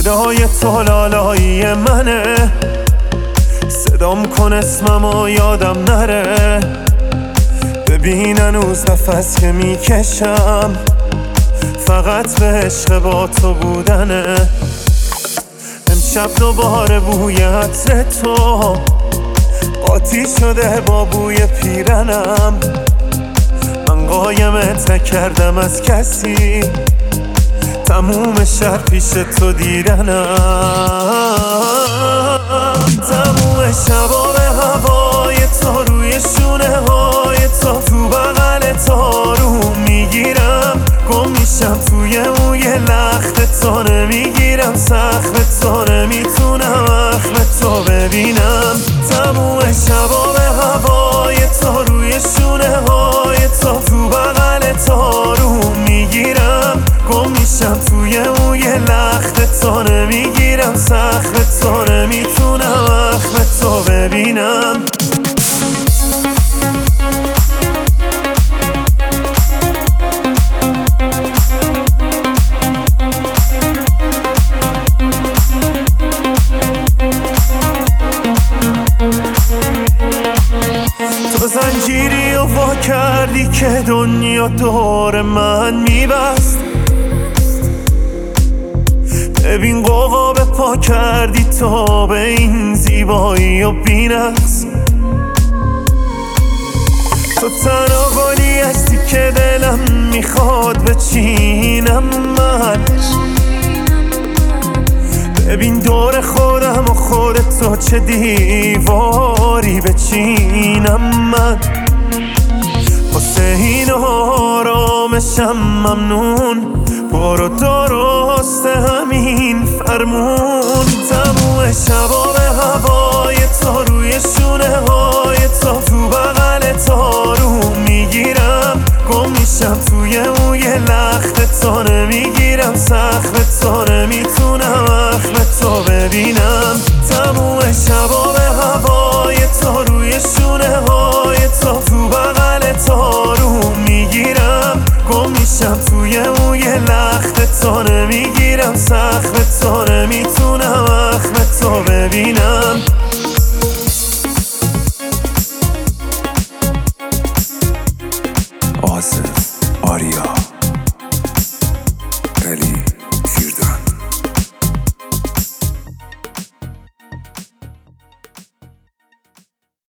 صدای تو لالایی منه، صدام کن اسممو یادم نره. ببین هنوز نفس که میکشم فقط به عشق با تو بودنه. امشب دوباره بوی عطر تو قاطی شده با بوی پیرنم. من قایمت نکردم از کسی، تموم شب پیش تو دیدنم. تموم شبا به هوای تو، روی شونه های تو بغل تو رو میگیرم. گم میشم توی موی لخت تو، نمیگیرم سخت تو، نمیتونم اخم تو ببینم. تموم شبا به هوای تو، روی شونه های تو بغل تو رو میگیرم. گم میشم توی موی لخت تو، نمیگیرم سخت تو، نمیتونم اخم تو ببینم. تو زنجیری و وا کردی که دنیا دور من میبست. ببین قوقا به پا کردی تو به این زیبایی و بی‌نقص. تو تنها گلی هستی که دلم میخواد بچینم من. ببین دور خودم و خودتو چه دیواری بچینم من. واسه این آرامشم ممنون، برو درست همین فرمون. تموم شبا به هوای تو، روی شونه های تو بغل تو رو میگیرم. گم میشم توی موی لخت تو، نمیگیرم سخت تو، نمیتونم اخم تو ببینم. تموم شبا به هوای تو، روی شونه های تو بغل تو رو میگیرم. گم میشم توی موی لخت تو، نمیگیرم سخت تو، نمیتونم اخم تو ببینم.